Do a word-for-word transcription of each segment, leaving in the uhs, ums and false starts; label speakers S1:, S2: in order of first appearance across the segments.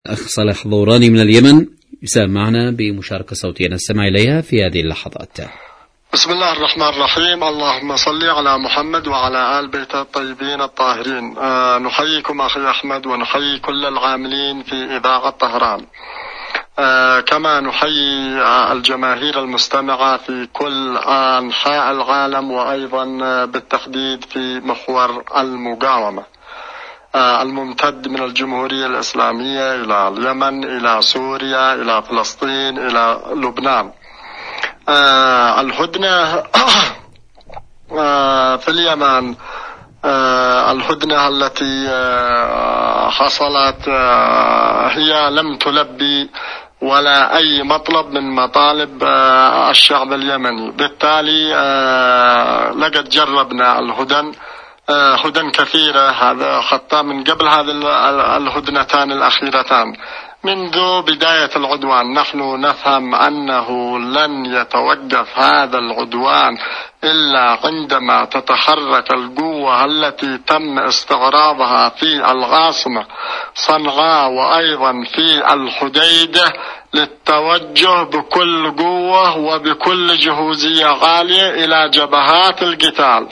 S1: أخ صالح ضوراني من اليمن يساهم معنا بمشاركة صوتية نستمع إليها في هذه اللحظات.
S2: بسم الله الرحمن الرحيم. اللهم صل على محمد وعلى آل بيته الطيبين الطاهرين. آه نحييكم أخي أحمد ونحيي كل العاملين في إذاعة طهران. آه كما نحيي الجماهير المستمعة في كل أنحاء العالم، وأيضا بالتحديد في محور المقاومة آه الممتد من الجمهورية الإسلامية إلى اليمن، إلى سوريا، إلى فلسطين، إلى لبنان. آه الهدنة آه في اليمن، آه الهدنة التي آه حصلت آه هي لم تلبي ولا أي مطلب من مطالب آه الشعب اليمني. بالتالي آه لقد جربنا الهدن آه هدن كثيرة، هذا حتى من قبل هذه الهدنتان الأخيرتان. منذ بداية العدوان نحن نفهم أنه لن يتوقف هذا العدوان إلا عندما تتحرك القوة التي تم استعراضها في العاصمة صنعاء وأيضا في الحديدة للتوجه بكل قوة وبكل جهوزية عالية إلى جبهات القتال.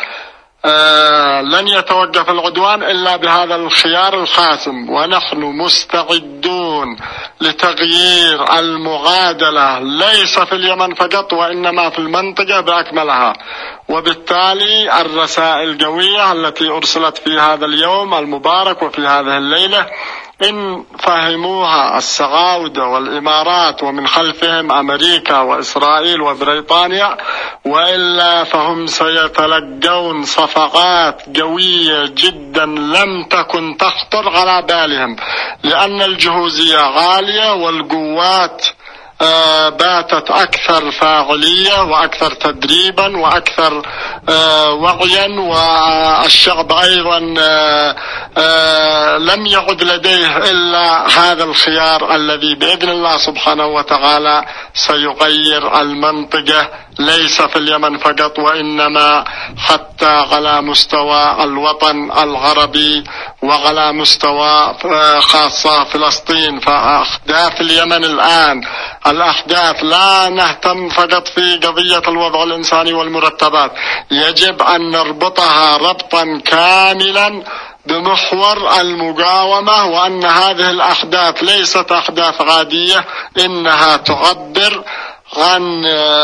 S2: آه لن يتوقف العدوان إلا بهذا الخيار الحاسم، ونحن مستعدون لتغيير المعادلة ليس في اليمن فقط وإنما في المنطقة بأكملها. وبالتالي الرسائل القوية التي أرسلت في هذا اليوم المبارك وفي هذه الليلة إن فهموها السعودة والإمارات ومن خلفهم أمريكا وإسرائيل وبريطانيا، وإلا فهم سيتلقون صفقات قوية جدا لم تكن تخطر على بالهم، لأن الجهوزية عالية والقوات آه باتت أكثر فاعلية وأكثر تدريبا وأكثر آه وعيا، والشعب أيضا آه آه لم يعد لديه إلا هذا الخيار الذي بإذن الله سبحانه وتعالى سيغير المنطقة ليس في اليمن فقط وإنما حتى على مستوى الوطن العربي وعلى مستوى خاصة فلسطين. فأحداث اليمن الآن الأحداث لا نهتم فقط في قضية الوضع الإنساني والمرتبات، يجب أن نربطها ربطا كاملا بمحور المقاومة، وأن هذه الأحداث ليست أحداث عادية، إنها تعبر عن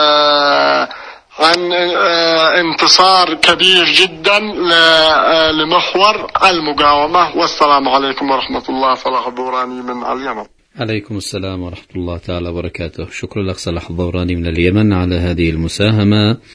S2: عن انتصار كبير جدا لمحور المقاومة. والسلام عليكم ورحمة الله. صلاح الضوراني من اليمن.
S1: عليكم السلام ورحمة الله تعالى وبركاته. شكرا لك صلاح الضوراني من اليمن على هذه المساهمة.